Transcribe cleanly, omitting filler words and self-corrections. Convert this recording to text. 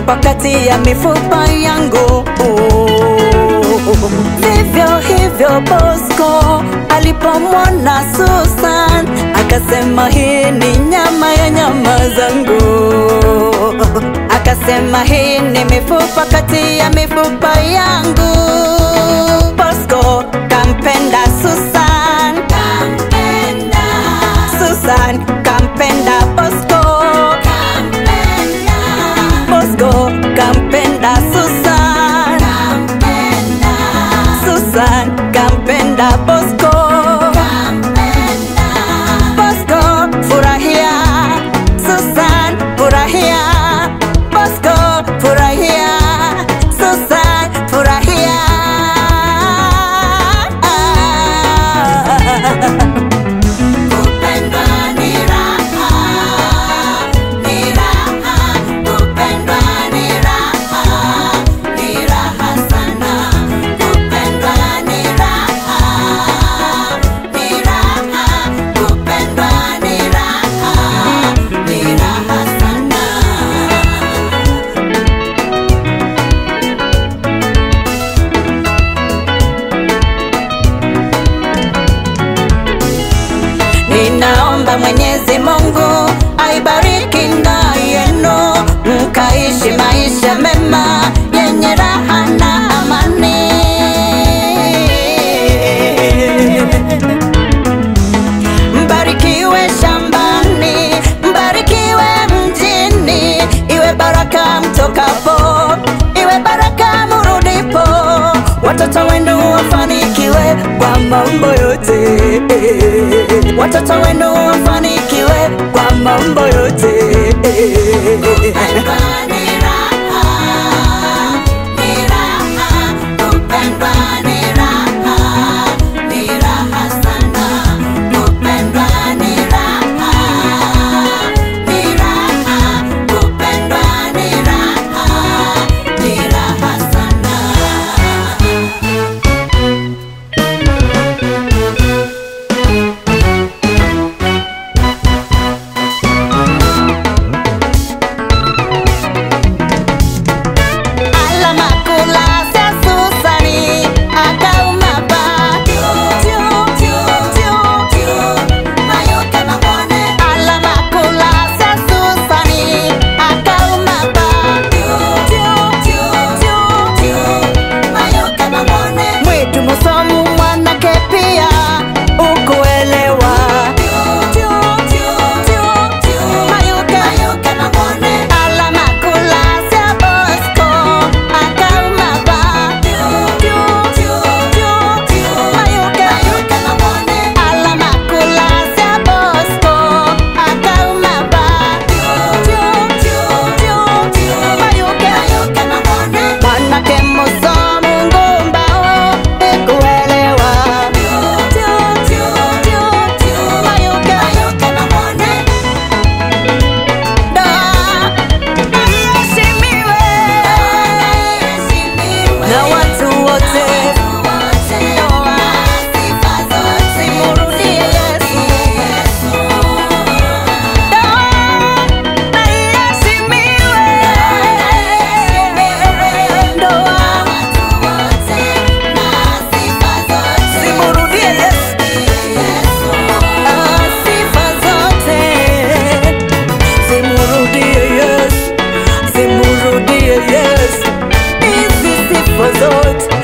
mifupa kati ya mifupa yangu. Vivyo hivyo Bosco alipomwona Susan akasema hii ni nyama ya nyama zangu. Akasema hii ni mifupa kati ya mifupa yangu. Bosco kampenda Susan, kampenda Susan, kampenda Bosco, kampenda Bosco, kampenda Susan, kampenda Susan, kampenda Bosco, kampenda Bosco. Furahia Susan, furahia Bosco, furahia Susan, furahia. Ninaomba Mwenyezi Mungu aibariki ndoa yenu, mkaishi maisha mema yenye raha na amani. Mbarikiwe shambani, mbarikiwe mjini, iwe baraka mtokapo, iwe baraka murudipo. Watoto wenu wafanikiwe kwa mambo yote, watoto wenu wafanikiwe kwa mambo yote. Yes, easy for those.